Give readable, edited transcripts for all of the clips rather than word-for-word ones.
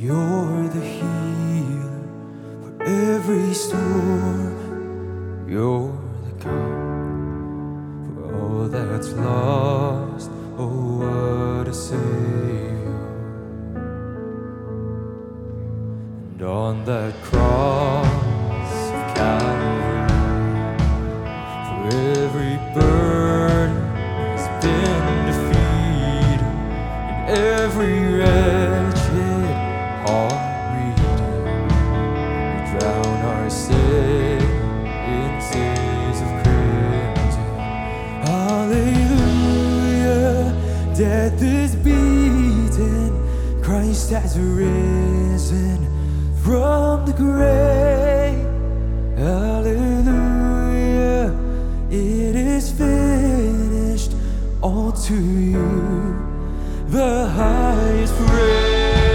You're the healer for every storm. You're the calm for all that's lost. Oh, what a Savior. And on that cross of Calvary, for every burden has been defeated, and every wretched heart redeemed. You drown our sin in seas of crimson. Hallelujah, death is beaten, Christ has risen from the grave. Hallelujah, it is finished. All to you the highest praise.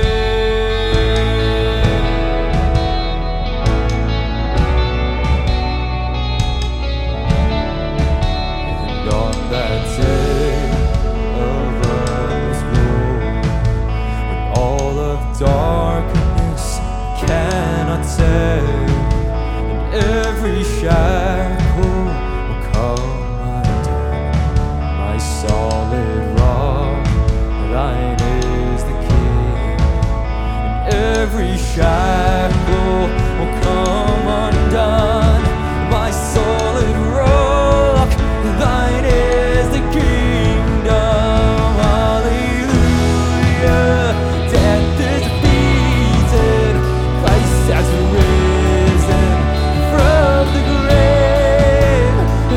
And on that day of endless glory, when all of darkness cannot save, and every shackle will come undone, my solid rock, thine is the King. And every shackle will come undone, my solid rock, thine is the kingdom. Hallelujah, death is beaten, Christ has risen from the grave.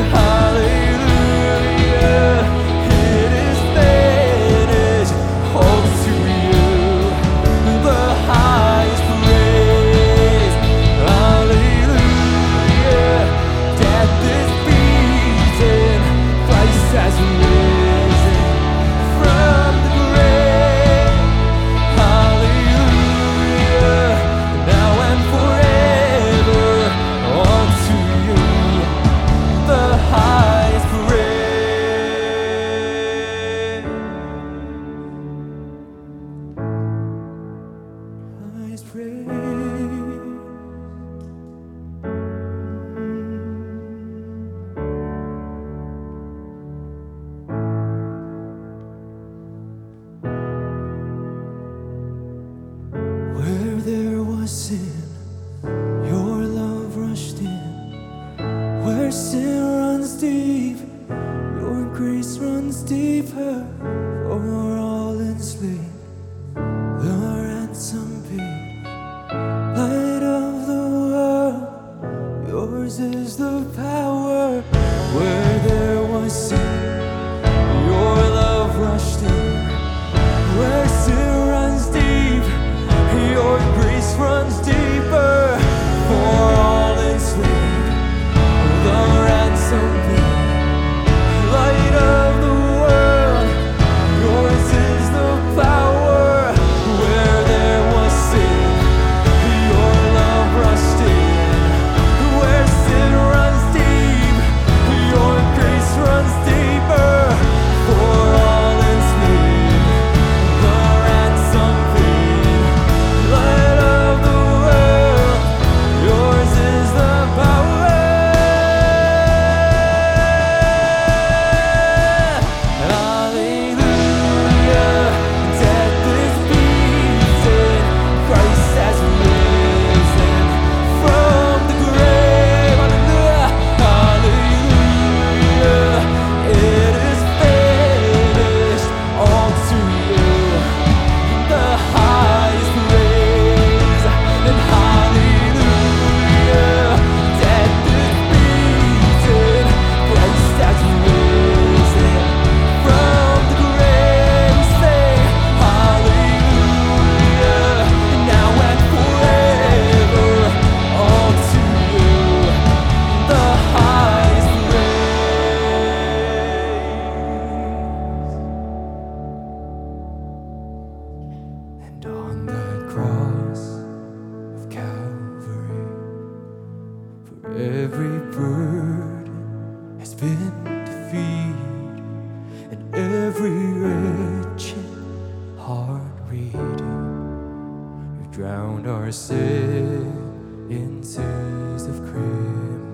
Hallelujah, it is finished. All to you the highest praise. Hallelujah, death is beaten, Christ has risen from the grave. Hallelujah, now and forever, unto you the highest praise. Highest praise. Where there was sin, your love rushed in. Where sin runs deep, your grace runs deeper. For all enslaved, the ransom paid. Light of the world, yours is the power. Where there was sin, your love rushed in. Where sin runs deep, your grace runs deeper. For all enslaved, the ransom paid. Light of the world, yours is the power. Where there was sin, your love rushed in. Where sin runs deep, your grace runs deeper. For all enslaved, the ransom paid. Light of the world, yours is the power. Hallelujah, death is beaten, Christ has risen from the grave. Hallelujah, it is finished. All to you the highest praise. And hallelujah, death is beaten, Christ has risen from the grave. Say hallelujah, now and forever, all to you the highest praise. And on that cross of Calvary, for every burden has been defeated, and every wretched heart reading. You drowned our sin in seas of crimson.